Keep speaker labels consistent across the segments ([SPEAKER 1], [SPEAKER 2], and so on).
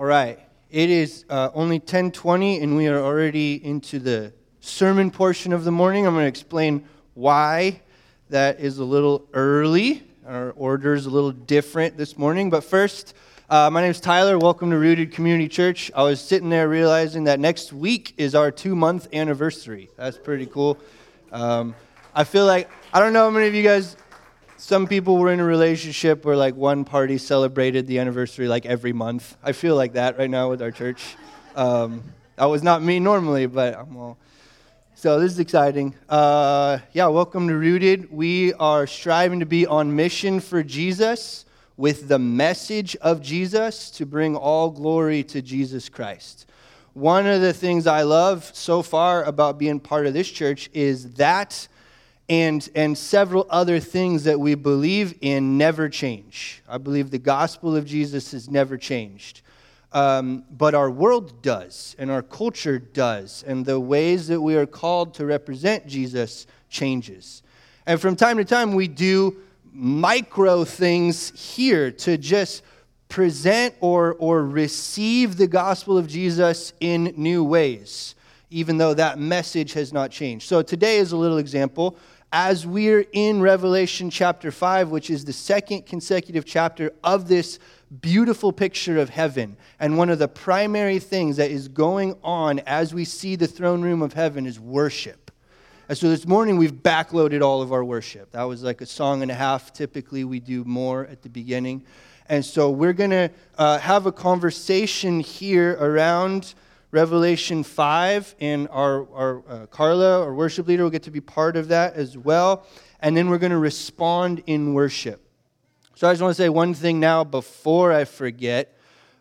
[SPEAKER 1] right. It is only 10:20, and we are already into the sermon portion of the morning. I'm going to explain why that is a little early. Our order is a little different this morning. But first, my name is Tyler. Welcome to Rooted Community Church. I was sitting there realizing that next week is our 2-month anniversary. That's pretty cool. I feel like, I don't know how many of you guys... Some people were in a relationship where like one party celebrated the anniversary like every month. I feel like that right now with our church. That was not me normally, but I'm all... So this is exciting. Welcome to Rooted. We are striving to be on mission for Jesus with the message of Jesus to bring all glory to Jesus Christ. One of the things I love so far about being part of this church is that and several other things that we believe in never change. I believe the gospel of Jesus has never changed. But our world does, and our culture does, and the ways that we are called to represent Jesus changes. And from time to time, we do micro things here to just present or receive the gospel of Jesus in new ways, even though that message has not changed. So today is a little example. As we're in Revelation chapter 5, which is the second consecutive chapter of this beautiful picture of heaven, and one of the primary things that is going on as we see the throne room of heaven is worship. And so this morning we've backloaded all of our worship. That was like a song and a half. Typically we do more at the beginning. And so we're going to have a conversation here around Revelation 5, and our Carla, our worship leader, will get to be part of that as well. And then we're going to respond in worship. So I just want to say one thing now before I forget.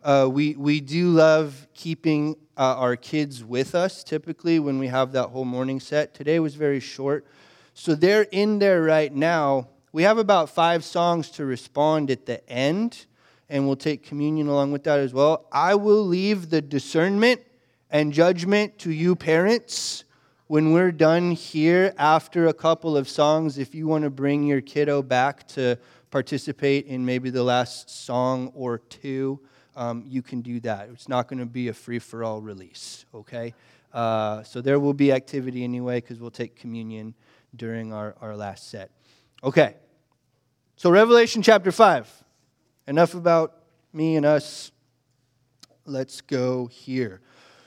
[SPEAKER 1] We do love keeping our kids with us, typically, when we have that whole morning set. Today was very short. So they're in there right now. We have about 5 songs to respond at the end, and we'll take communion along with that as well. I will leave the discernment and judgment to you parents when we're done here after a couple of songs. If you want to bring your kiddo back to participate in maybe the last song or two, you can do that. It's not going to be a free-for-all release, okay? So there will be activity anyway because we'll take communion during our last set. Okay, so Revelation chapter 5. Enough about me and us. Let's go here.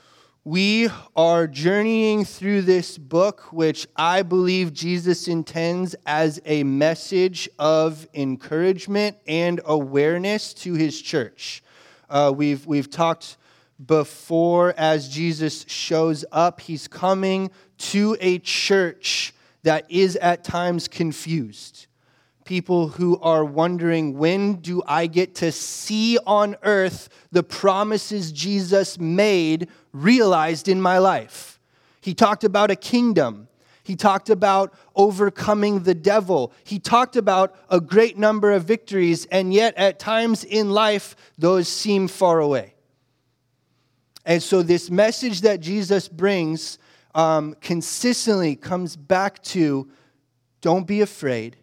[SPEAKER 1] We are journeying through this book, which I believe Jesus intends as a message of encouragement and awareness to his church. We've talked before, as Jesus shows up, he's coming to a church that is at times confused. People who are wondering, when do I get to see on earth the promises Jesus made realized in my life? He talked about a kingdom. He talked about overcoming the devil. He talked about a great number of victories, and yet at times in life, those seem far away. And so this message that Jesus brings consistently comes back to, don't be afraid.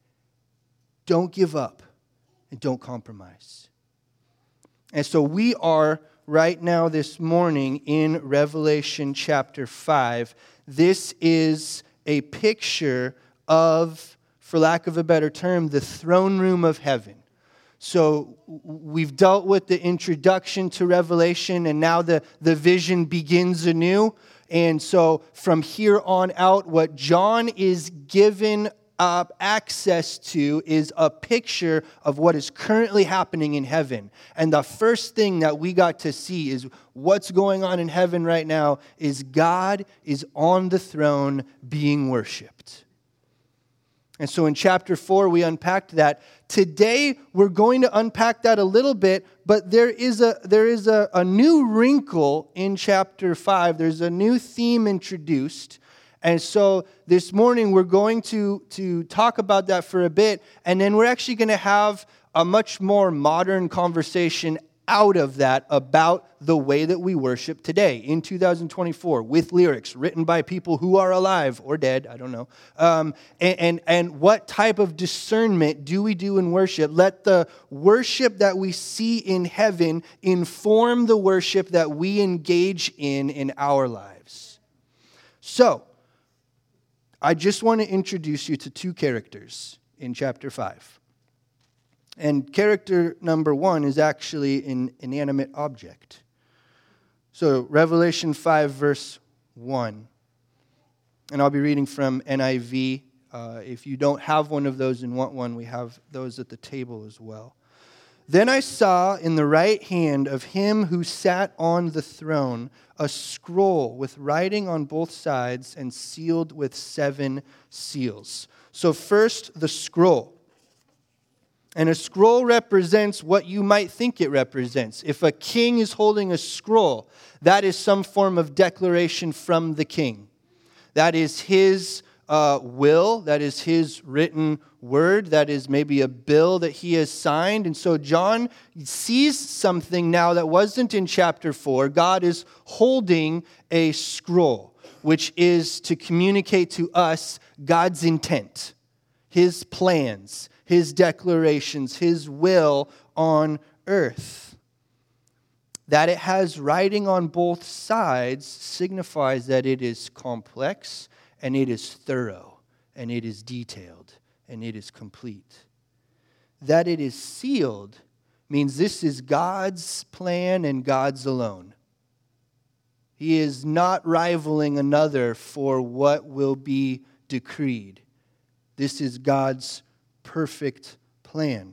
[SPEAKER 1] Don't give up, and don't compromise. And so we are right now this morning in Revelation chapter 5. This is a picture of, for lack of a better term, the throne room of heaven. So we've dealt with the introduction to Revelation, and now the vision begins anew. And so from here on out, what John is given access to is a picture of what is currently happening in heaven. And the first thing that we got to see is what's going on in heaven right now is God is on the throne being worshiped. And so in chapter 4, we unpacked that. Today, we're going to unpack that a little bit, but there is a new wrinkle in chapter 5. There's a new theme introduced. And so this morning, we're going to talk about that for a bit, and then we're actually going to have a much more modern conversation out of that about the way that we worship today in 2024 with lyrics written by people who are alive or dead, I don't know. And what type of discernment do we do in worship? Let the worship that we see in heaven inform the worship that we engage in our lives. So, I just want to introduce you to two characters in chapter 5. And character number 1 is actually an inanimate object. So Revelation 5, verse 1. And I'll be reading from NIV. If you don't have one of those and want one, we have those at the table as well. Then I saw in the right hand of him who sat on the throne a scroll with writing on both sides and sealed with 7 seals. So first, the scroll. And a scroll represents what you might think it represents. If a king is holding a scroll, that is some form of declaration from the king. That is his will, that is his written word, that is maybe a bill that he has signed. And so John sees something now that wasn't in chapter 4. God is holding a scroll, which is to communicate to us God's intent, his plans, his declarations, his will on earth. That it has writing on both sides signifies that it is complex and it is thorough and it is detailed and it is complete. That it is sealed means this is God's plan and God's alone. He is not rivaling another for what will be decreed. This is God's perfect plan.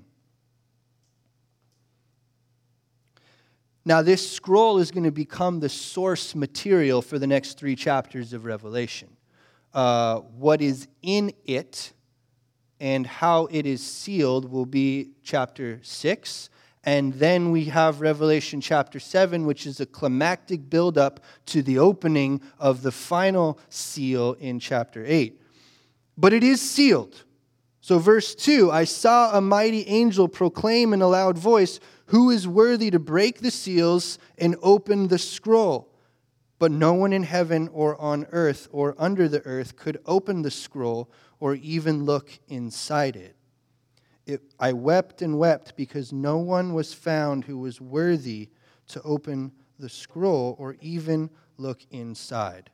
[SPEAKER 1] Now, this scroll is going to become the source material for the next 3 chapters of Revelation. What is in it and how it is sealed will be chapter 6. And then we have Revelation chapter 7, which is a climactic buildup to the opening of the final seal in chapter 8. But it is sealed. So verse 2, I saw a mighty angel proclaim in a loud voice, who is worthy to break the seals and open the scroll? But no one in heaven or on earth or under the earth could open the scroll or even look inside it. I wept and wept because no one was found who was worthy to open the scroll or even look inside.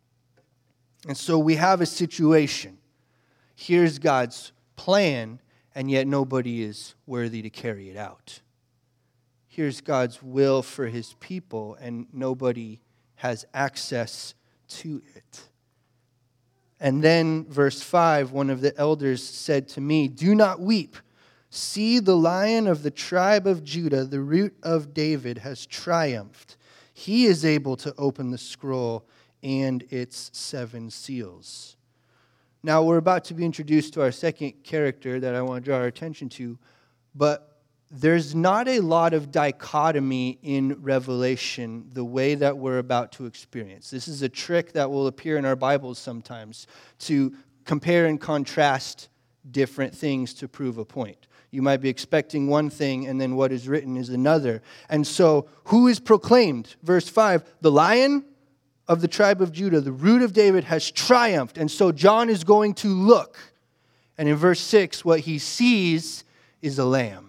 [SPEAKER 1] And so we have a situation. Here's God's plan, and yet nobody is worthy to carry it out. Here's God's will for his people, and nobody has access to it. And then, verse 5, one of the elders said to me, do not weep. See, the Lion of the tribe of Judah, the Root of David, has triumphed. He is able to open the scroll and its 7 seals. Now, we're about to be introduced to our second character that I want to draw our attention to, but there's not a lot of dichotomy in Revelation the way that we're about to experience. This is a trick that will appear in our Bibles sometimes to compare and contrast different things to prove a point. You might be expecting one thing, and then what is written is another. And so, who is proclaimed? Verse 5, the Lion of the tribe of Judah, the Root of David, has triumphed. And so John is going to look. And in verse 6, what he sees is a lamb.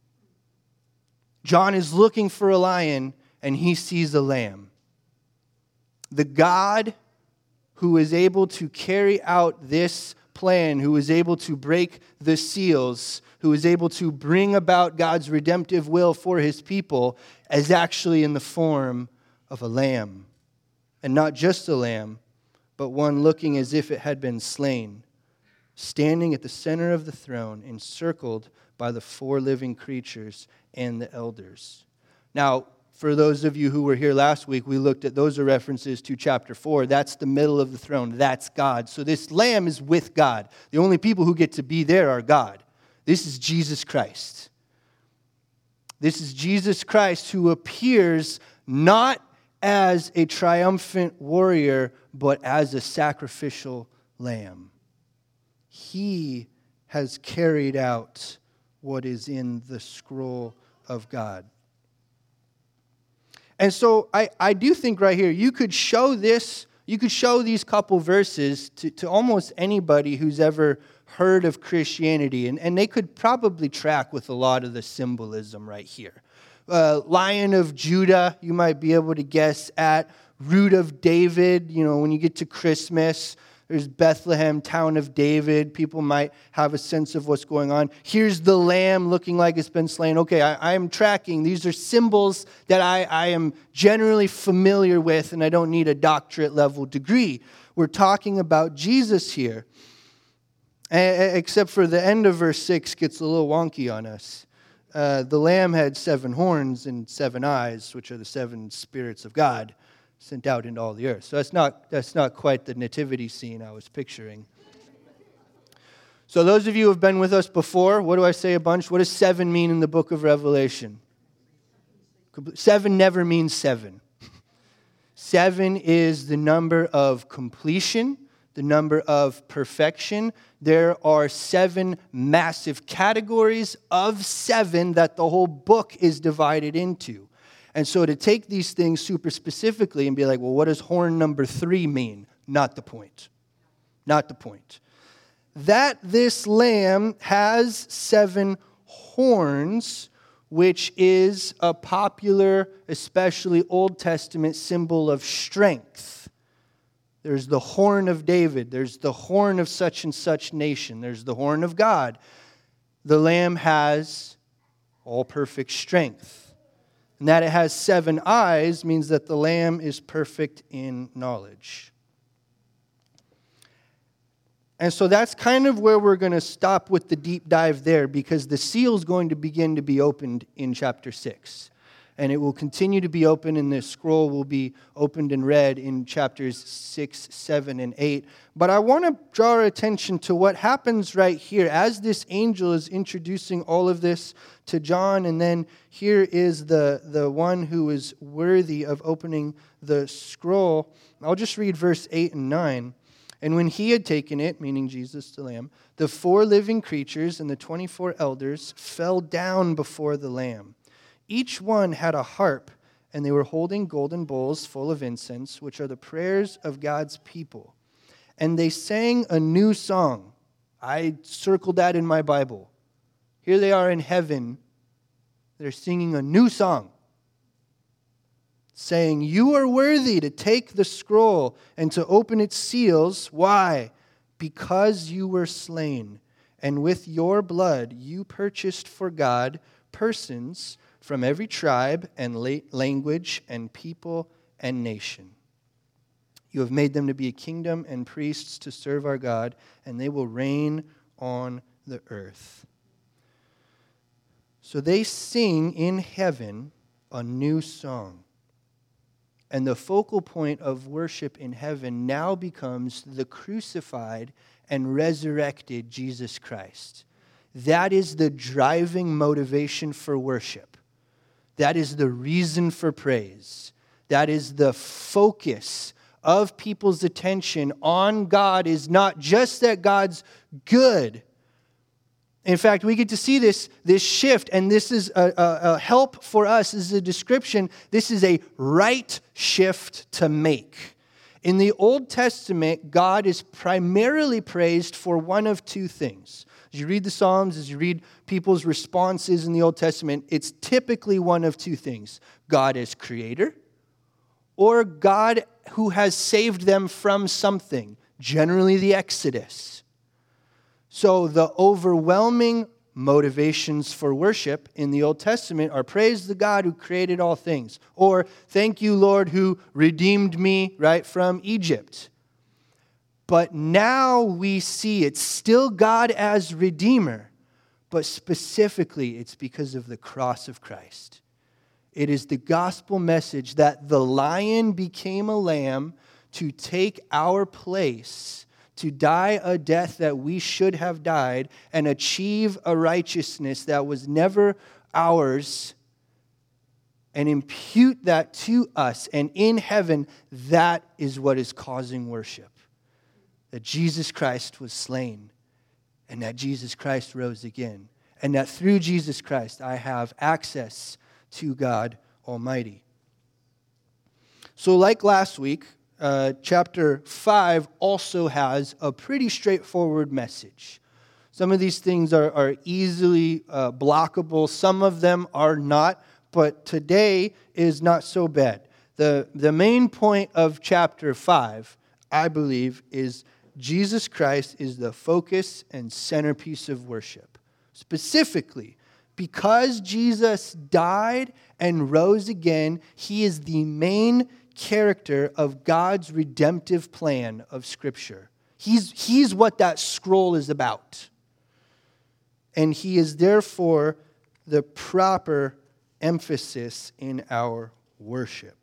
[SPEAKER 1] John is looking for a lion, and he sees a lamb. The God who is able to carry out this plan, who is able to break the seals, who is able to bring about God's redemptive will for his people, is actually in the form of a lamb. And not just a lamb, but one looking as if it had been slain, standing at the center of the throne, encircled by the 4 living creatures and the elders. Now, for those of you who were here last week, we looked at those are references to chapter 4. That's the middle of the throne. That's God. So this lamb is with God. The only people who get to be there are God. This is Jesus Christ. This is Jesus Christ who appears not as a triumphant warrior, but as a sacrificial lamb. He has carried out what is in the scroll of God. And so I do think right here, you could show these couple verses to almost anybody who's ever heard of Christianity, and they could probably track with a lot of the symbolism right here. Lion of Judah, you might be able to guess at. Root of David, when you get to Christmas, there's Bethlehem, town of David. People might have a sense of what's going on. Here's the lamb looking like it's been slain. Okay, I am tracking. These are symbols that I am generally familiar with, and I don't need a doctorate level degree. We're talking about Jesus here. Except for the end of verse 6 gets a little wonky on us. The lamb had 7 horns and 7 eyes, which are the 7 spirits of God sent out into all the earth. So that's not quite the nativity scene I was picturing. So those of you who have been with us before, what do I say a bunch? What does 7 mean in the book of Revelation? 7 never means 7. 7 is the number of completion, the number of perfection. There are 7 massive categories of 7 that the whole book is divided into. And so to take these things super specifically and be like, well, what does horn number 3 mean? Not the point. Not the point. That this lamb has 7 horns, which is a popular, especially Old Testament symbol of strength. There's the horn of David. There's the horn of such and such nation. There's the horn of God. The lamb has all perfect strength. And that it has 7 eyes means that the lamb is perfect in knowledge. And so that's kind of where we're going to stop with the deep dive there, because the seal is going to begin to be opened in chapter 6. And it will continue to be open, and the scroll will be opened and read in chapters 6, 7, and 8. But I want to draw our attention to what happens right here as this angel is introducing all of this to John. And then here is the one who is worthy of opening the scroll. I'll just read verse 8 and 9. And when he had taken it, meaning Jesus the Lamb, the 4 living creatures and the 24 elders fell down before the Lamb. Each one had a harp, and they were holding golden bowls full of incense, which are the prayers of God's people. And they sang a new song. I circled that in my Bible. Here they are in heaven. They're singing a new song, saying, "You are worthy to take the scroll and to open its seals." Why? Because you were slain, and with your blood you purchased for God persons from every tribe and language and people and nation. You have made them to be a kingdom and priests to serve our God, and they will reign on the earth. So they sing in heaven a new song. And the focal point of worship in heaven now becomes the crucified and resurrected Jesus Christ. That is the driving motivation for worship. That is the reason for praise. That is the focus of people's attention on God, is not just that God's good. In fact, we get to see this shift, and this is a help for us. This is a description. This is a right shift to make. In the Old Testament, God is primarily praised for one of 2 things. As you read the Psalms, as you read people's responses in the Old Testament, it's typically one of 2 things. God as creator, or God who has saved them from something, generally the Exodus. So the overwhelming motivations for worship in the Old Testament are praise the God who created all things, or thank you, Lord, who redeemed me, right, from Egypt. But now we see it's still God as Redeemer, but specifically it's because of the cross of Christ. It is the gospel message that the lion became a lamb to take our place, to die a death that we should have died, and achieve a righteousness that was never ours, and impute that to us. And in heaven, that is what is causing worship. That Jesus Christ was slain, and that Jesus Christ rose again, and that through Jesus Christ I have access to God Almighty. So like last week, chapter 5 also has a pretty straightforward message. Some of these things are easily blockable. Some of them are not, but today is not so bad. The main point of chapter 5, I believe, is Jesus Christ is the focus and centerpiece of worship. Specifically, because Jesus died and rose again, he is the main character of God's redemptive plan of Scripture. He's what that scroll is about. And he is therefore the proper emphasis in our worship.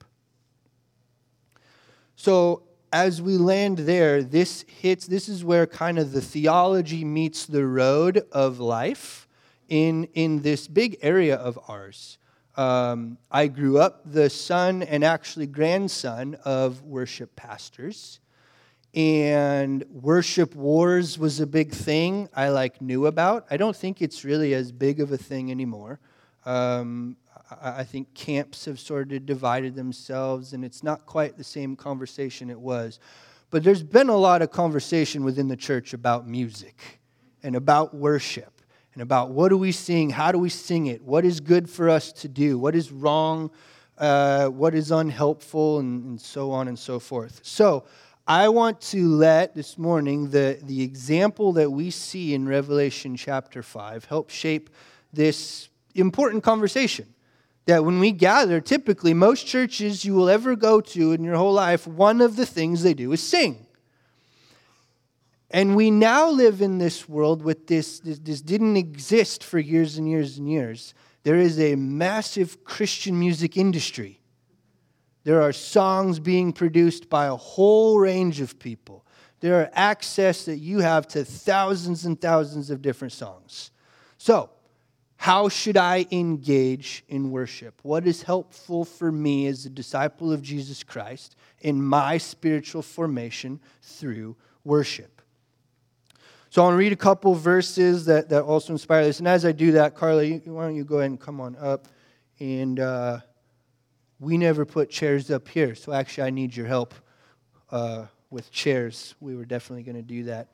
[SPEAKER 1] So as we land there, this is where kind of the theology meets the road of life in this big area of ours. I grew up the son and actually grandson of worship pastors. And worship wars was a big thing I knew about. I don't think it's really as big of a thing anymore. I think camps have sort of divided themselves, and it's not quite the same conversation it was. But there's been a lot of conversation within the church about music and about worship and about what do we sing, how do we sing it, what is good for us to do, what is wrong, what is unhelpful, and so on and so forth. So I want to let this morning the example that we see in Revelation chapter 5 help shape this important conversation. That when we gather, typically most churches you will ever go to in your whole life, one of the things they do is sing. And we now live in this world with this didn't exist for years and years and years. There is a massive Christian music industry. There are songs being produced by a whole range of people. There are access that you have to thousands and thousands of different songs. So, how should I engage in worship? What is helpful for me as a disciple of Jesus Christ in my spiritual formation through worship? So I want to read a couple verses that also inspire this. And as I do that, Carla, why don't you go ahead and come on up. And we never put chairs up here, so actually I need your help with chairs. We were definitely going to do that.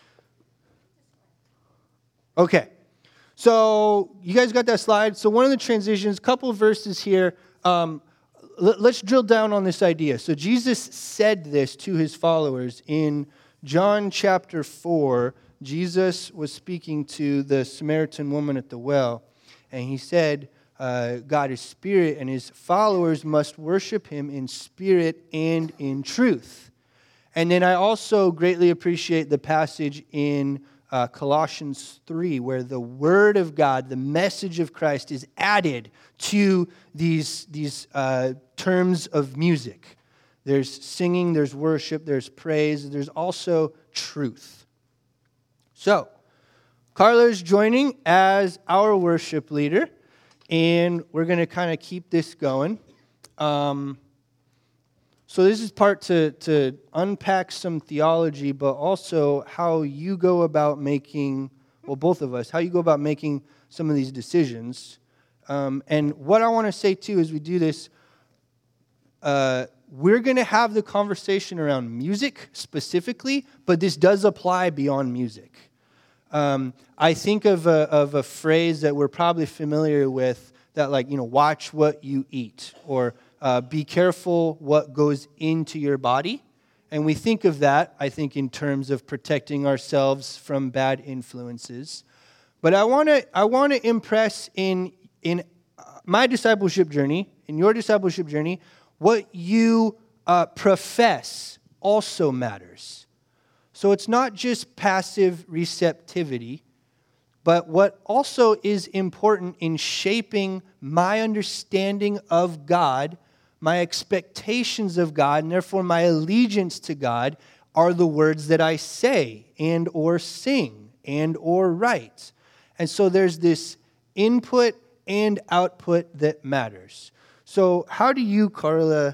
[SPEAKER 1] Okay. So you guys got that slide? So one of the transitions, couple of verses here. Let's drill down on this idea. So Jesus said this to his followers in John chapter 4. Jesus was speaking to the Samaritan woman at the well, and he said, God is spirit, and his followers must worship him in spirit and in truth. And then I also greatly appreciate the passage in Colossians 3, where the Word of God, the message of Christ, is added to these terms of music. There's singing, there's worship, there's praise, there's also truth. So, Carla is joining as our worship leader, and we're going to kind of keep this going. So this is part to unpack some theology, but also how you go about making, well, both of us, how you go about making some of these decisions. And what I want to say, too, as we do this, we're going to have the conversation around music specifically, but this does apply beyond music. I think of a phrase that we're probably familiar with that, watch what you eat, or be careful what goes into your body. And we think of that, I think, in terms of protecting ourselves from bad influences. But I want to impress in my discipleship journey, in your discipleship journey, what you profess also matters. So it's not just passive receptivity, but what also is important in shaping my understanding of God, my expectations of God, and therefore my allegiance to God, are the words that I say and or sing and or write. And so there's this input and output that matters. So how do you, Carla,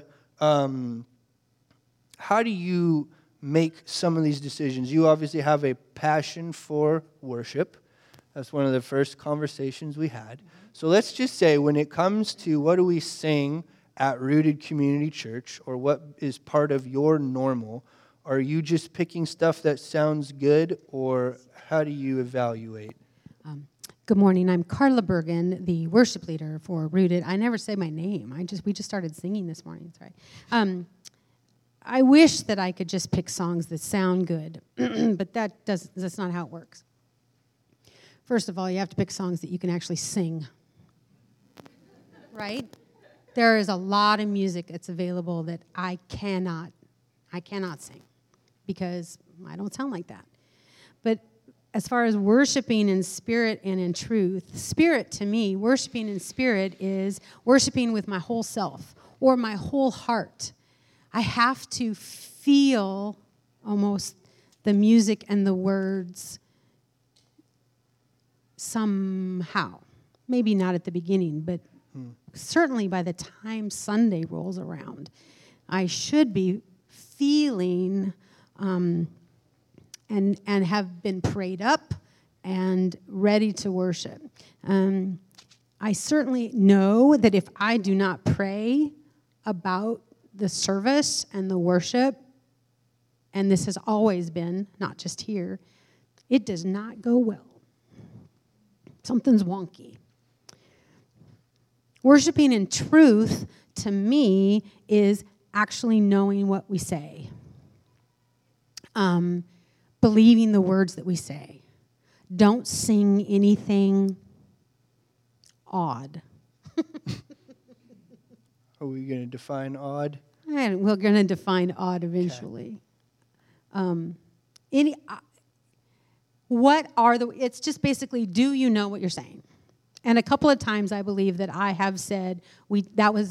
[SPEAKER 1] how do you make some of these decisions? You obviously have a passion for worship. That's one of the first conversations we had. So let's just say when it comes to what do we sing at Rooted Community Church, or what is part of your normal? Are you just picking stuff that sounds good, or how do you evaluate?
[SPEAKER 2] Good morning. I'm Carla Bergen, the worship leader for Rooted. I never say my name. We just started singing this morning. Sorry. I wish that I could just pick songs that sound good, but that's not how it works. First of all, you have to pick songs that you can actually sing. Right? There is a lot of music that's available that I cannot sing because I don't sound like that. But as far as worshiping in spirit and in truth, spirit to me, worshiping in spirit is worshiping with my whole self or my whole heart. I have to feel almost the music and the words somehow. Maybe not at the beginning, but certainly by the time Sunday rolls around, I should be feeling and have been prayed up and ready to worship. I certainly know that if I do not pray about the service and the worship, and this has always been, not just here, it does not go well. Something's wonky. Worshiping in truth, to me, is actually knowing what we say. Believing the words that we say. Don't sing anything odd.
[SPEAKER 1] Are we going to define odd?
[SPEAKER 2] And we're going to define odd eventually. Okay. It's just basically, do you know what you're saying? And a couple of times I believe that I have said, that was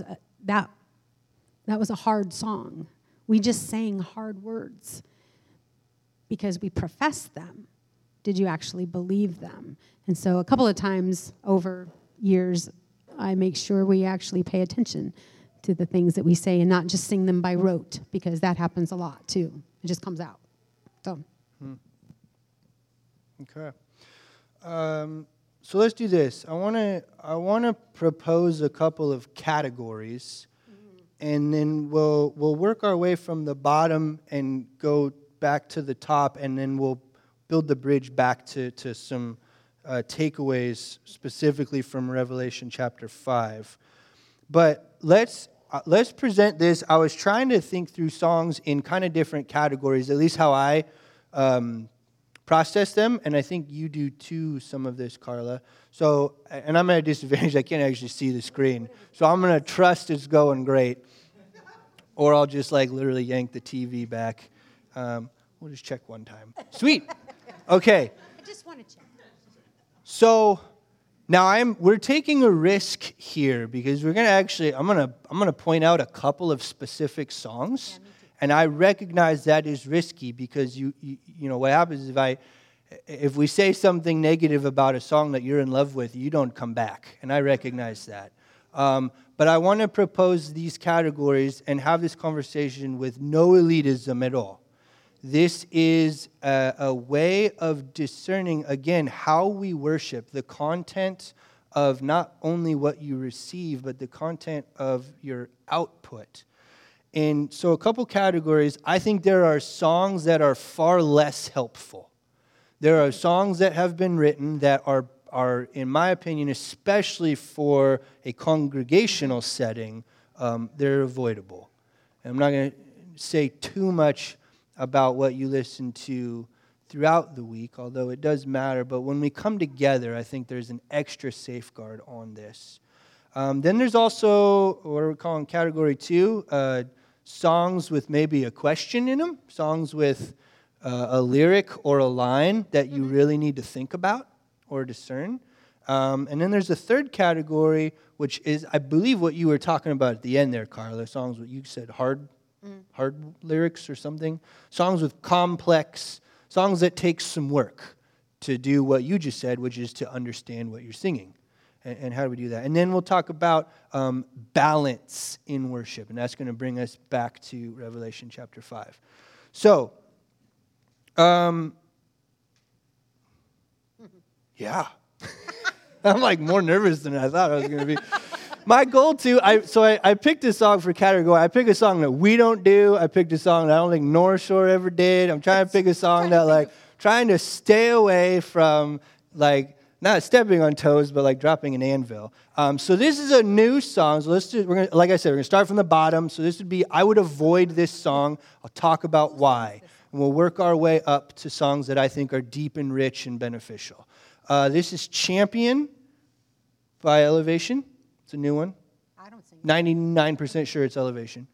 [SPEAKER 2] a hard song. We just sang hard words because we professed them. Did you actually believe them? And so a couple of times over years, I make sure we actually pay attention to the things that we say and not just sing them by rote, because that happens a lot too. It just comes out. So.
[SPEAKER 1] Okay. So let's do this. I want to propose a couple of categories, and then we'll work our way from the bottom and go back to the top, and then we'll build the bridge back to some takeaways specifically from Revelation chapter 5. But let's present this. I was trying to think through songs in kind of different categories, at least how I process them, and I think you do too, some of this, Carla. So, and I'm at a disadvantage. I can't actually see the screen. So I'm going to trust it's going great. Or I'll just literally yank the TV back. We'll just check one time. Sweet. Okay.
[SPEAKER 2] I just want to check.
[SPEAKER 1] So now we're taking a risk here because we're going to actually, I'm going to point out a couple of specific songs. Yeah, and I recognize that is risky because you know what happens if we say something negative about a song that you're in love with, you don't come back, and I recognize that. But I want to propose these categories and have this conversation with no elitism at all. This is a way of discerning, again, how we worship, the content of not only what you receive, but the content of your output. And so a couple categories. I think there are songs that are far less helpful. There are songs that have been written that are, in my opinion, especially for a congregational setting, they're avoidable. And I'm not going to say too much about what you listen to throughout the week, although it does matter. But when we come together, I think there's an extra safeguard on this. Then there's also what we're calling category 2, songs with maybe a question in them, songs with a lyric or a line that you really need to think about or discern. And then there's a third category, which is, I believe, what you were talking about at the end there, Carla, songs what you said, hard lyrics or something, songs with complex, songs that take some work to do what you just said, which is to understand what you're singing. And how do we do that? And then we'll talk about balance in worship, and that's going to bring us back to Revelation chapter 5. So, yeah. I'm more nervous than I thought I was going to be. My goal too, I picked a song for category. I picked a song that we don't do. I picked a song that I don't think North Shore ever did. I'm trying to pick a song that like trying to stay away from like not stepping on toes, but like dropping an anvil. So this is a new song. So like I said, we're gonna start from the bottom. So this would be, I would avoid this song. I'll talk about why. And we'll work our way up to songs that I think are deep and rich and beneficial. This is Champion by Elevation. It's a new one.
[SPEAKER 2] I don't sing.
[SPEAKER 1] 99% sure it's Elevation.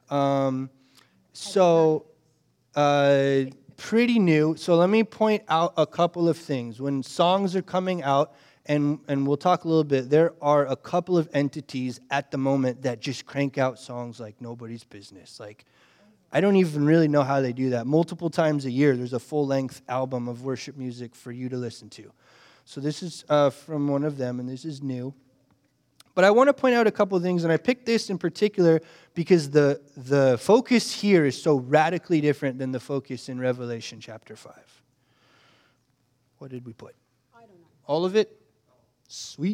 [SPEAKER 1] Pretty new. So let me point out a couple of things. When songs are coming out, and we'll talk a little bit, there are a couple of entities at the moment that just crank out songs like nobody's business. Like, I don't even really know how they do that. Multiple times a year, there's a full-length album of worship music for you to listen to. So this is from one of them, and this is new. But I want to point out a couple of things, and I picked this in particular because the focus here is so radically different than the focus in Revelation chapter 5. What did we put?
[SPEAKER 2] I don't know.
[SPEAKER 1] All of it? Sweet.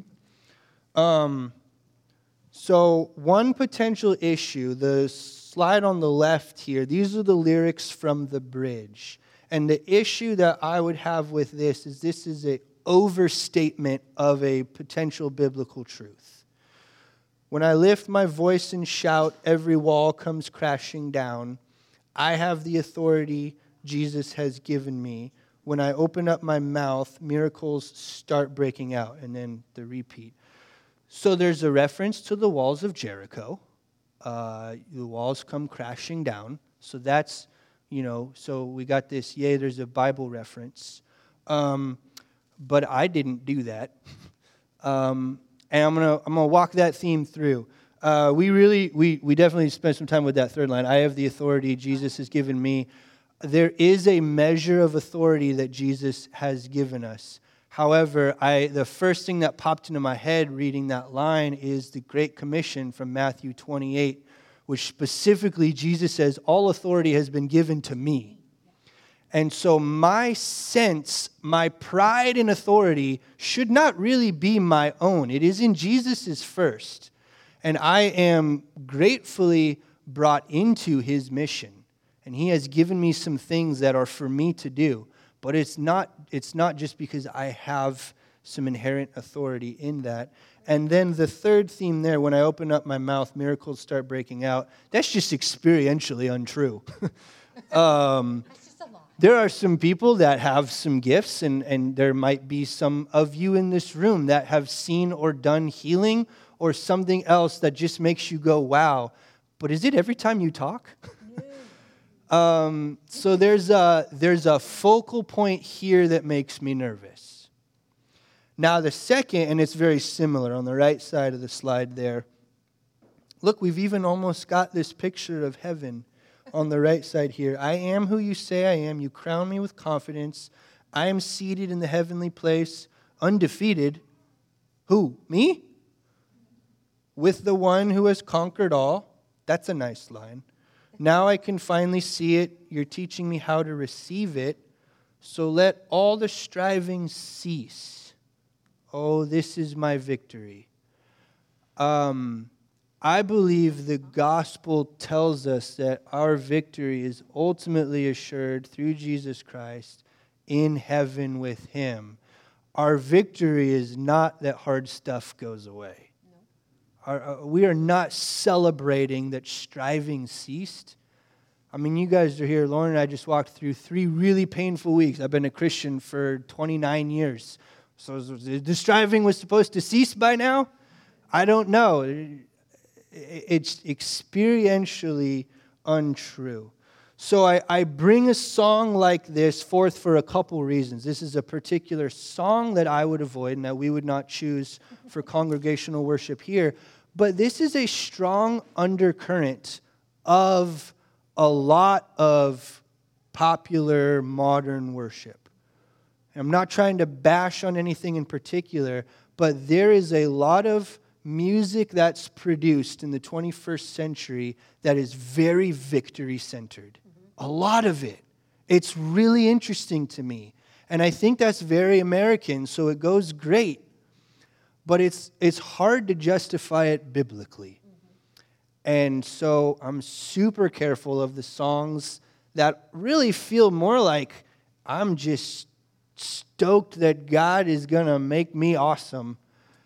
[SPEAKER 1] So one potential issue, the slide on the left here, these are the lyrics from the bridge. And the issue that I would have with this is an overstatement of a potential biblical truth. When I lift my voice and shout, every wall comes crashing down. I have the authority Jesus has given me. When I open up my mouth, miracles start breaking out. And then the repeat. So there's a reference to the walls of Jericho. The walls come crashing down. So that's, so we got this, there's a Bible reference. But I didn't do that. And I'm gonna walk that theme through. We definitely spent some time with that third line. I have the authority Jesus has given me. There is a measure of authority that Jesus has given us. However, the first thing that popped into my head reading that line is the Great Commission from Matthew 28, which specifically Jesus says, all authority has been given to me. And so my sense, my pride in authority should not really be my own. It is in Jesus' first. And I am gratefully brought into his mission. And he has given me some things that are for me to do. But it's not just because I have some inherent authority in that. And then the third theme there, when I open up my mouth, miracles start breaking out. That's just experientially untrue. There are some people that have some gifts, and there might be some of you in this room that have seen or done healing or something else that just makes you go, wow. But is it every time you talk? So there's a focal point here that makes me nervous. Now the second, and it's very similar on the right side of the slide there. Look, we've even almost got this picture of heaven on the right side here. I am who you say I am. You crown me with confidence. I am seated in the heavenly place, undefeated. Who? Me? With the one who has conquered all. That's a nice line. Now I can finally see it. You're teaching me how to receive it. So let all the striving cease. Oh, this is my victory. I believe the gospel tells us that our victory is ultimately assured through Jesus Christ in heaven with him. Our victory is not that hard stuff goes away. We are not celebrating that striving ceased. I mean, you guys are here. Lauren and I just walked through 3 really painful weeks. I've been a Christian for 29 years. So the striving was supposed to cease by now? I don't know. It's experientially untrue. So I bring a song like this forth for a couple reasons. This is a particular song that I would avoid and that we would not choose for congregational worship here. But this is a strong undercurrent of a lot of popular modern worship. I'm not trying to bash on anything in particular, but there is a lot of music that's produced in the 21st century that is very victory-centered. A lot of it. It's really interesting to me. And I think that's very American, so it goes great. but it's hard to justify it biblically. And so I'm super careful of the songs that really feel more like I'm just stoked that God is going to make me awesome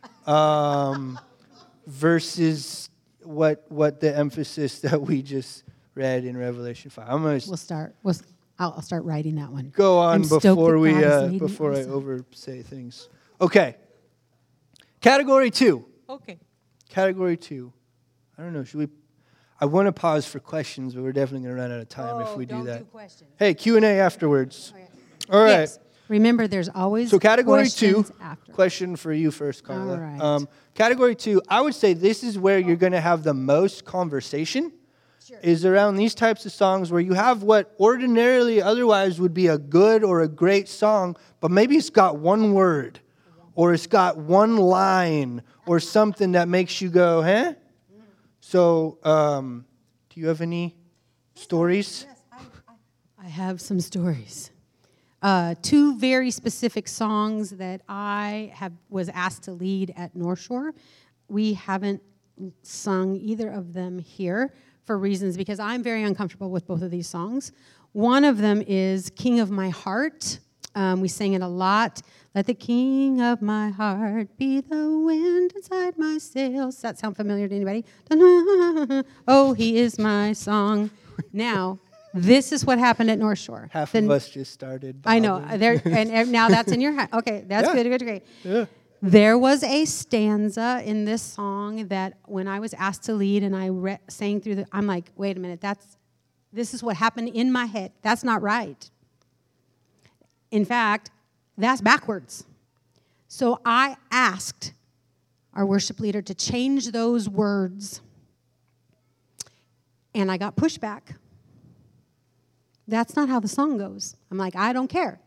[SPEAKER 1] versus what the emphasis that we just read in Revelation 5.
[SPEAKER 2] I'll start writing that one.
[SPEAKER 1] Go on before I
[SPEAKER 2] awesome.
[SPEAKER 1] oversay things. Okay. Category 2.
[SPEAKER 2] Okay.
[SPEAKER 1] Category 2. I don't know. I want to pause for questions, but we're definitely going to run out of time if we do that.
[SPEAKER 2] Do questions.
[SPEAKER 1] Hey, Q&A afterwards. Okay. All right.
[SPEAKER 2] Yes. Remember, there's always
[SPEAKER 1] so category 2.
[SPEAKER 2] After.
[SPEAKER 1] Question for you first, Carla.
[SPEAKER 2] All right.
[SPEAKER 1] Category 2. I would say this is where you're going to have the most conversation.
[SPEAKER 2] Sure.
[SPEAKER 1] Is around these types of songs where you have what ordinarily otherwise would be a good or a great song, but maybe it's got one word, or it's got one line, or something that makes you go, huh? So, do you have any stories?
[SPEAKER 2] Yes, I have some stories. 2 very specific songs that I was asked to lead at North Shore. We haven't sung either of them here for reasons because I'm very uncomfortable with both of these songs. One of them is King of My Heart. We sang it a lot. Let the king of my heart be the wind inside my sails. Does that sound familiar to anybody? Oh, he is my song. Now, this is what happened at North Shore.
[SPEAKER 1] Half of us just started.
[SPEAKER 2] I know. And now that's in your head. Okay, that's good, great.
[SPEAKER 1] Yeah.
[SPEAKER 2] There was a stanza in this song that when I was asked to lead and I sang through I'm like, wait a minute, this is what happened in my head. That's not right. In fact, that's backwards. So I asked our worship leader to change those words, and I got pushback. That's not how the song goes. I'm like, I don't care.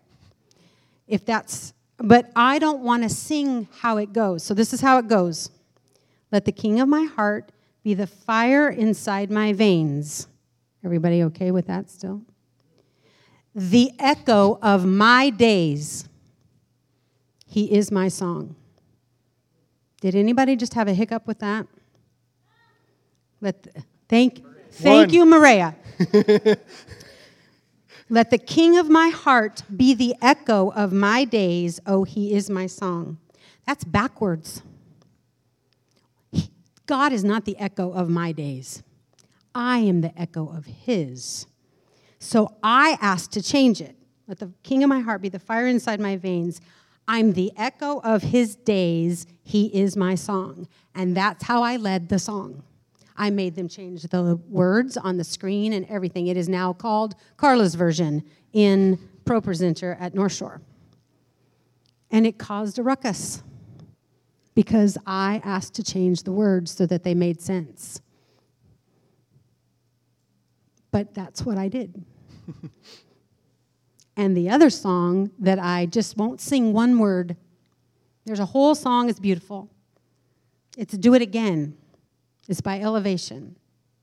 [SPEAKER 2] But I don't want to sing how it goes. So this is how it goes. Let the king of my heart be the fire inside my veins. Everybody okay with that still? The echo of my days. He is my song. Did anybody just have a hiccup with that? Thank you, Maria. Let the king of my heart be the echo of my days. Oh, he is my song. That's backwards. God is not the echo of my days. I am the echo of his. So I asked to change it. Let the king of my heart be the fire inside my veins. I'm the echo of his days. He is my song. And that's how I led the song. I made them change the words on the screen and everything. It is now called Carla's version in ProPresenter at North Shore. And it caused a ruckus because I asked to change the words so that they made sense. But that's what I did. And the other song that I just won't sing one word, there's a whole song, it's beautiful. It's Do It Again. It's by Elevation.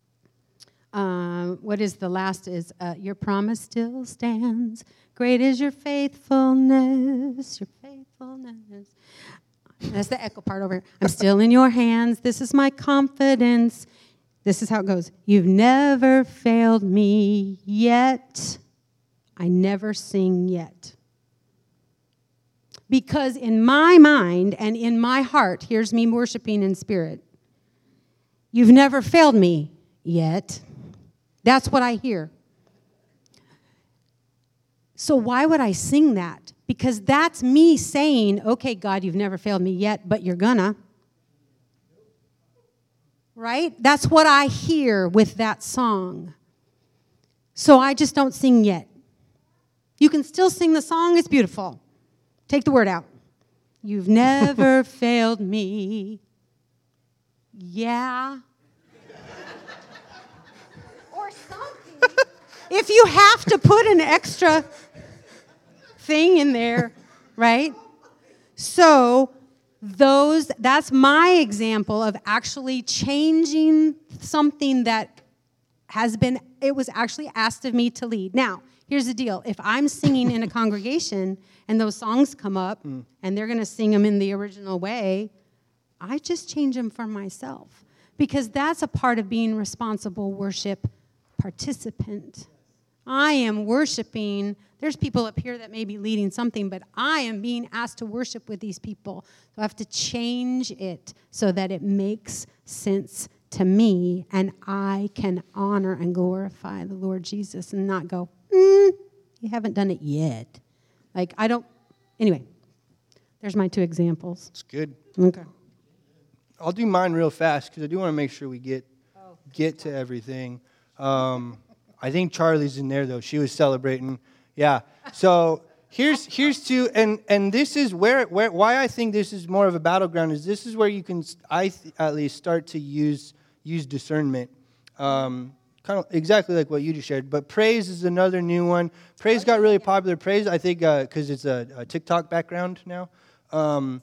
[SPEAKER 2] What is the last is, your promise still stands. Great is your faithfulness, your faithfulness. That's the echo part over here. I'm still in your hands. This is my confidence. This is how it goes. You've never failed me yet. I never sing yet. Because in my mind and in my heart, here's me worshiping in spirit. You've never failed me yet. That's what I hear. So why would I sing that? Because that's me saying, okay, God, you've never failed me yet, but you're gonna. Right? That's what I hear with that song. So I just don't sing yet. You can still sing the song. It's beautiful. Take the word out. You've never failed me. Yeah. Or something. If you have to put an extra thing in there, right? So that's my example of actually changing something that it was actually asked of me to lead. Now, here's the deal. If I'm singing in a congregation and those songs come up and they're going to sing them in the original way, I just change them for myself because that's a part of being responsible worship participant. I am worshiping. There's people up here that may be leading something, but I am being asked to worship with these people. So I have to change it so that it makes sense to me and I can honor and glorify the Lord Jesus and not go, you haven't done it yet. Like, I don't. Anyway, there's my 2 examples.
[SPEAKER 1] It's good.
[SPEAKER 2] Okay.
[SPEAKER 1] I'll do mine real fast because I do want to make sure we get to everything. I think Charlie's in there, though. She was celebrating. Yeah. So here's 2, and this is why I think this is more of a battleground is this is where you can, at least, start to use discernment. Kind of exactly like what you just shared. But praise is another new one. Praise got really popular. Praise, I think, because it's a TikTok background now. And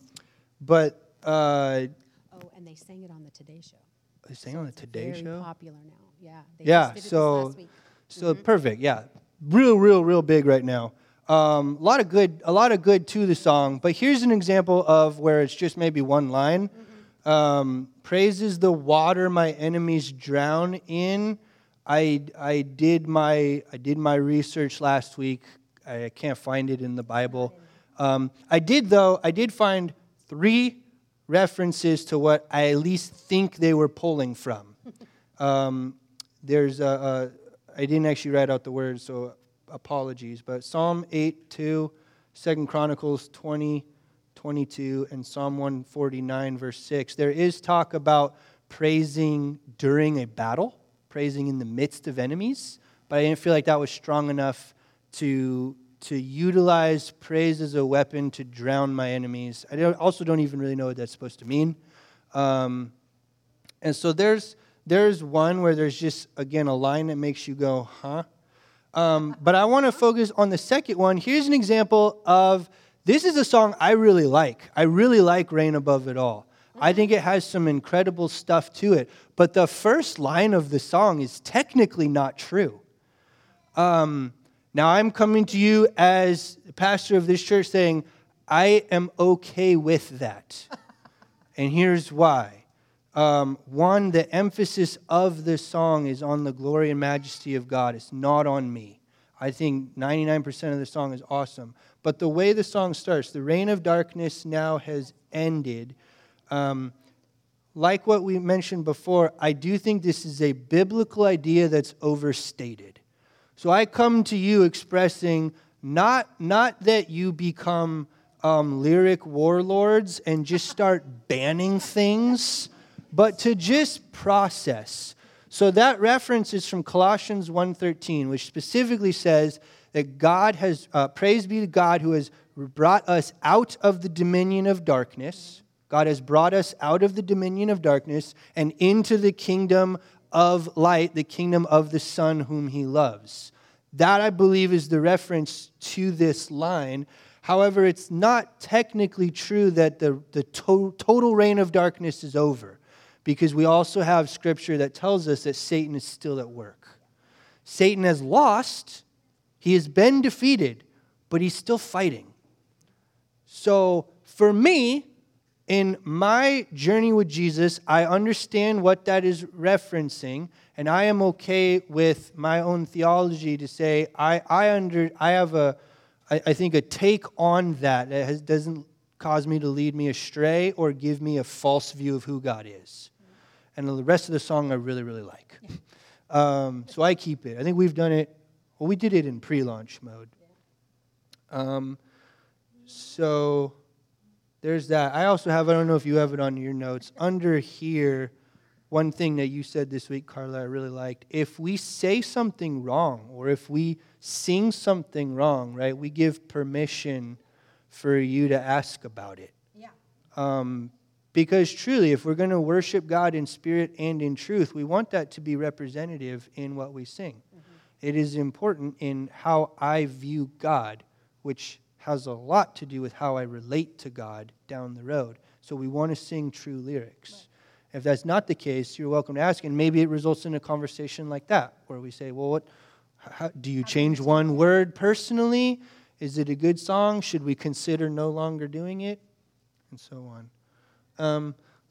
[SPEAKER 2] they sang it on the Today Show.
[SPEAKER 1] They sang on the Today Show?
[SPEAKER 2] Very popular now. Yeah. They
[SPEAKER 1] Yeah.
[SPEAKER 2] just did it
[SPEAKER 1] So,
[SPEAKER 2] this last week.
[SPEAKER 1] so perfect. Yeah. Real big right now. A lot of good to the song. But here's an example of where it's just maybe one line. Praise is the water my enemies drown in. I did my research last week. I can't find it in the Bible. I did find 3 references to what I at least think they were pulling from. There's I didn't actually write out the words, so apologies. But Psalm 8:2, 2 Chronicles 20:22, and Psalm 149 verse 6. There is talk about praising during a battle, praising in the midst of enemies, but I didn't feel like that was strong enough to utilize praise as a weapon to drown my enemies. I also don't even really know what that's supposed to mean. And so there's one where there's just, again, a line that makes you go, huh? But I want to focus on the second one. Here's an example of, this is a song I really like. I really like Reign Above It All. I think it has some incredible stuff to it. But the first line of the song is technically not true. Now, I'm coming to you as pastor of this church saying, I am okay with that. And here's why. One, the emphasis of this song is on the glory and majesty of God. It's not on me. I think 99% of the song is awesome. But the way the song starts, the reign of darkness now has ended. Like what we mentioned before, I do think this is a biblical idea that's overstated. So I come to you expressing not that you become lyric warlords and just start banning things, but to just process. So that reference is from Colossians 1:13, which specifically says that God has, praise be to God who has brought us out of the dominion of darkness. God has brought us out of the dominion of darkness and into the kingdom of light, the kingdom of the Son whom he loves. That, I believe, is the reference to this line. However, it's not technically true that the total reign of darkness is over, because we also have scripture that tells us that Satan is still at work. Satan has lost, he has been defeated, but he's still fighting. So for me, in my journey with Jesus, I understand what that is referencing, and I am okay with my own theology to say I have I think a take on that doesn't cause me to lead me astray or give me a false view of who God is. And the rest of the song I really, really like. So I keep it. I think we've done it. Well, we did it in pre-launch mode. So there's that. I also have, I don't know if you have it on your notes, under here, one thing that you said this week, Carla, I really liked. If we say something wrong or if we sing something wrong, right, we give permission for you to ask about it. Yeah. Because truly, if we're going to worship God in spirit and in truth, we want that to be representative in what we sing. Mm-hmm. It is important in how I view God, which has a lot to do with how I relate to God down the road. So we want to sing true lyrics. Right. If that's not the case, you're welcome to ask, and maybe it results in a conversation like that, where we say, well, do you change one word personally? Is it a good song? Should we consider no longer doing it? And so on.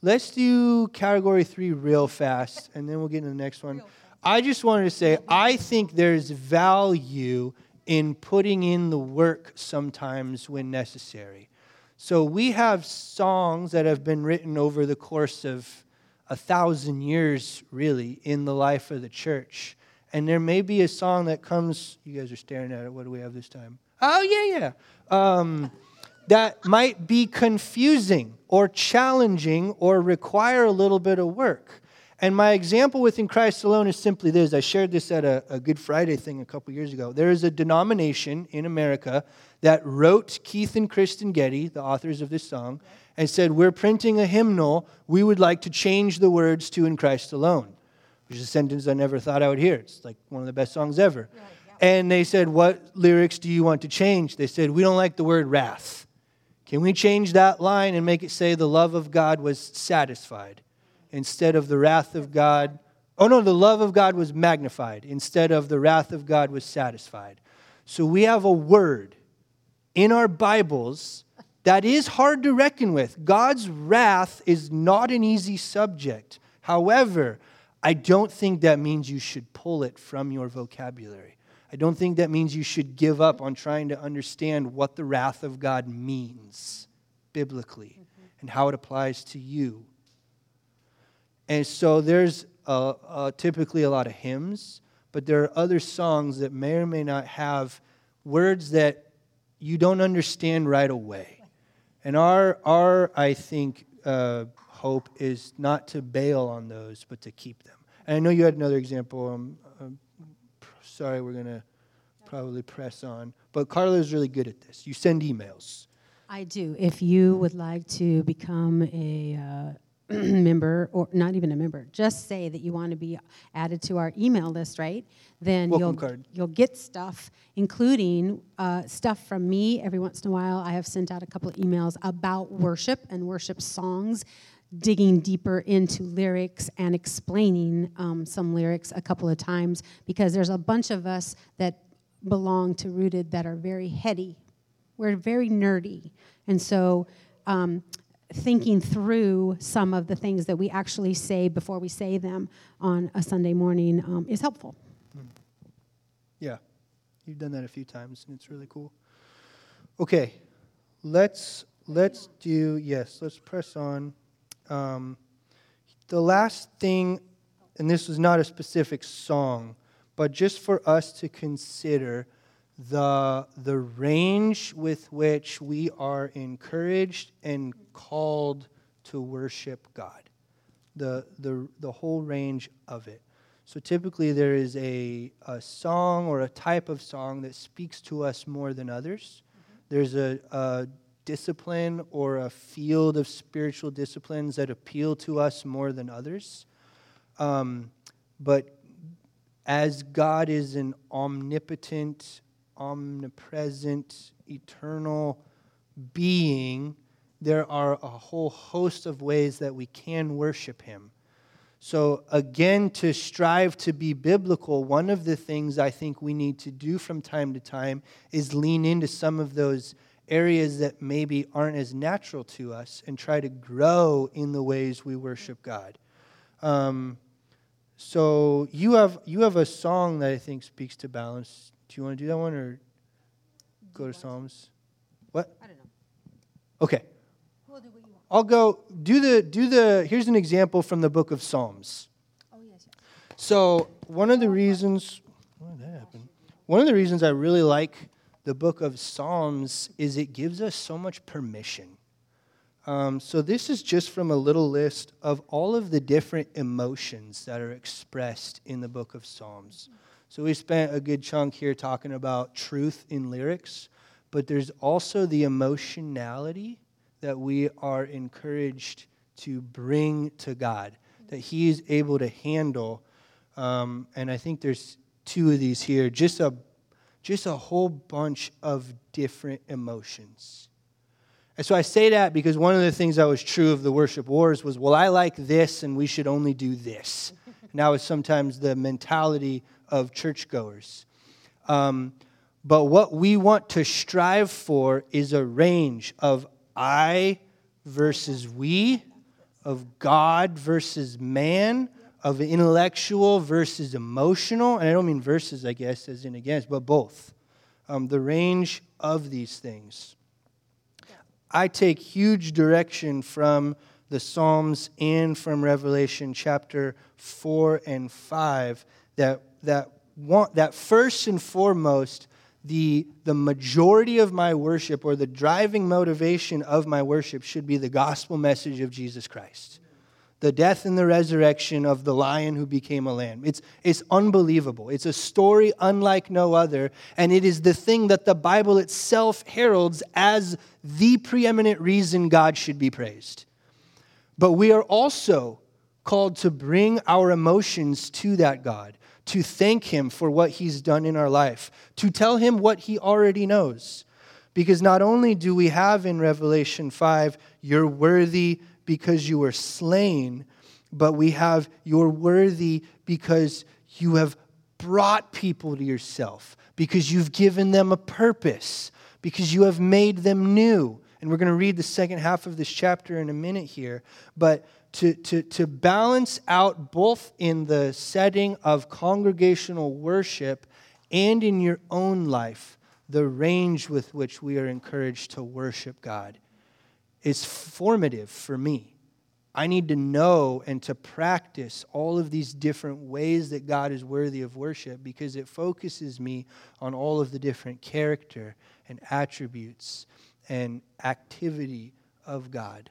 [SPEAKER 1] Let's do category 3 real fast, and then we'll get into the next one. I just wanted to say, I think there's value in putting in the work sometimes when necessary. So we have songs that have been written over the course of 1,000 years, really, in the life of the church. And there may be a song that comes, you guys are staring at it, what do we have this time? Oh, yeah. That might be confusing or challenging or require a little bit of work. And my example with In Christ Alone is simply this. I shared this at a Good Friday thing a couple years ago. There is a denomination in America that wrote Keith and Kristen Getty, the authors of this song, and said, we're printing a hymnal. We would like to change the words to In Christ Alone, which is a sentence I never thought I would hear. It's like one of the best songs ever. Right, yeah. And they said, what lyrics do you want to change? They said, we don't like the word wrath. Can we change that line and make it say the love of God was satisfied instead of the wrath of God? Oh no, the love of God was magnified instead of the wrath of God was satisfied. So we have a word in our Bibles that is hard to reckon with. God's wrath is not an easy subject. However, I don't think that means you should pull it from your vocabulary. I don't think that means you should give up on trying to understand what the wrath of God means biblically and how it applies to you. And so there's typically a lot of hymns, but there are other songs that may or may not have words that you don't understand right away. And our I think, hope is not to bail on those, but to keep them. And I know you had another example. Sorry, we're going to probably press on. But Carla is really good at this. You send emails.
[SPEAKER 2] I do. If you would like to become a member, or not even a member, just say that you want to be added to our email list, right? Then you'll get stuff, including stuff from me. Every once in a while, I have sent out a couple of emails about worship and worship songs, digging deeper into lyrics and explaining some lyrics a couple of times, because there's a bunch of us that belong to Rooted that are very heady. We're very nerdy. And so thinking through some of the things that we actually say before we say them on a Sunday morning is helpful.
[SPEAKER 1] Yeah, you've done that a few times, and it's really cool. Okay, let's press on. The last thing, and this was not a specific song, but just for us to consider the range with which we are encouraged and called to worship God, the whole range of it. So typically there is a song or a type of song that speaks to us more than others. There's a discipline or a field of spiritual disciplines that appeal to us more than others. But as God is an omnipotent, omnipresent, eternal being, there are a whole host of ways that we can worship Him. So again, to strive to be biblical, one of the things I think we need to do from time to time is lean into some of those areas that maybe aren't as natural to us and try to grow in the ways we worship God. So you have a song that I think speaks to balance. Do you want to do that one or go to Psalms? What?
[SPEAKER 2] I don't know.
[SPEAKER 1] Okay.
[SPEAKER 2] We'll do what you want.
[SPEAKER 1] I'll go do the. Here's an example from the book of Psalms.
[SPEAKER 2] Oh yes.
[SPEAKER 1] So one of the reasons. Why did that happen? One of the reasons I really like the book of Psalms is it gives us so much permission. So this is just from a little list of all of the different emotions that are expressed in the book of Psalms. So we spent a good chunk here talking about truth in lyrics, but there's also the emotionality that we are encouraged to bring to God, that He is able to handle. And I think there's two of these here, just a whole bunch of different emotions. And so I say that because one of the things that was true of the worship wars was, well, I like this and we should only do this. And that was sometimes the mentality of churchgoers. But what we want to strive for is a range of I versus we, of God versus man, of intellectual versus emotional. And I don't mean versus, I guess, as in against, but both. The range of these things. I take huge direction from the Psalms and from Revelation chapter 4 and 5 that first and foremost, the majority of my worship or the driving motivation of my worship should be the gospel message of Jesus Christ. The death and the resurrection of the lion who became a lamb. It's unbelievable. It's a story unlike no other, and it is the thing that the Bible itself heralds as the preeminent reason God should be praised. But we are also called to bring our emotions to that God, to thank Him for what He's done in our life, to tell Him what He already knows. Because not only do we have in Revelation 5, you're worthy because you were slain, but we have you're worthy because you have brought people to yourself, because you've given them a purpose, because you have made them new. And we're going to read the second half of this chapter in a minute here. But to balance out both in the setting of congregational worship and in your own life, the range with which we are encouraged to worship God is formative for me. I need to know and to practice all of these different ways that God is worthy of worship, because it focuses me on all of the different character and attributes and activity of God.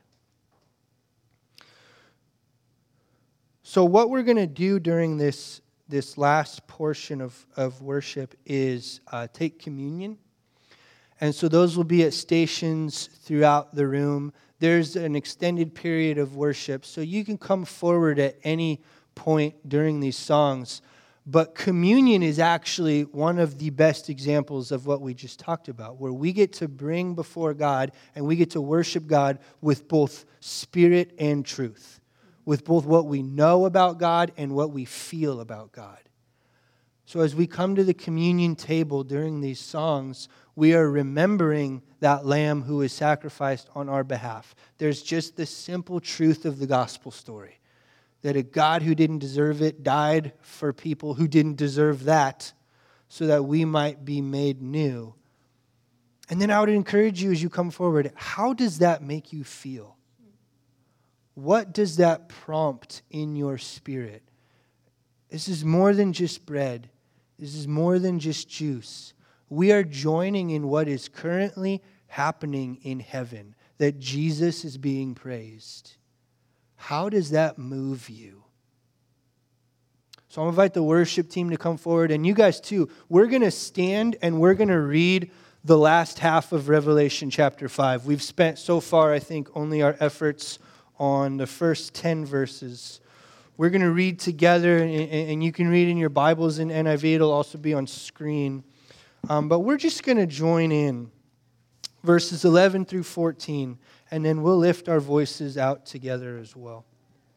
[SPEAKER 1] So what we're going to do during this last portion of worship is take communion. And so those will be at stations throughout the room. There's an extended period of worship, so you can come forward at any point during these songs. But communion is actually one of the best examples of what we just talked about, where we get to bring before God and we get to worship God with both spirit and truth, with both what we know about God and what we feel about God. So as we come to the communion table during these songs, we are remembering that Lamb who is sacrificed on our behalf. There's just the simple truth of the gospel story, that a God who didn't deserve it died for people who didn't deserve that, so that we might be made new. And then I would encourage you as you come forward, how does that make you feel? What does that prompt in your spirit? This is more than just bread. This is more than just juice. We are joining in what is currently happening in heaven, that Jesus is being praised. How does that move you? So I'll invite the worship team to come forward, and you guys too. We're going to stand and we're going to read the last half of Revelation chapter 5. We've spent so far, I think, only our efforts on the first 10 verses. We're going to read together, and you can read in your Bibles in NIV. It'll also be on screen. But we're just going to join in verses 11 through 14, and then we'll lift our voices out together as well.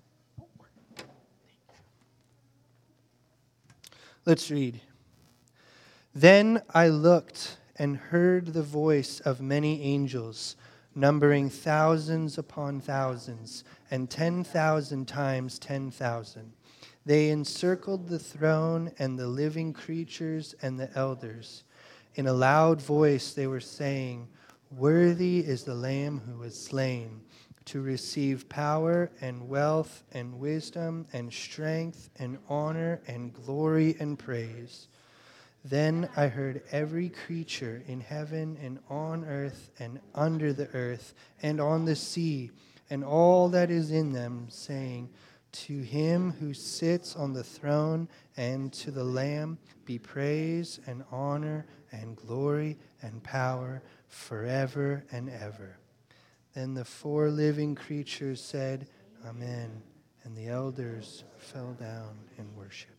[SPEAKER 1] Let's read. Then I looked and heard the voice of many angels, numbering thousands upon thousands, and 10,000 times 10,000. They encircled the throne and the living creatures and the elders. In a loud voice they were saying, "Worthy is the Lamb who was slain, to receive power and wealth and wisdom and strength and honor and glory and praise." Then I heard every creature in heaven and on earth and under the earth and on the sea and all that is in them, saying, "To him who sits on the throne and to the Lamb be praise and honor and glory and power forever and ever." Then the 4 living creatures said, "Amen." And the elders fell down and worshiped.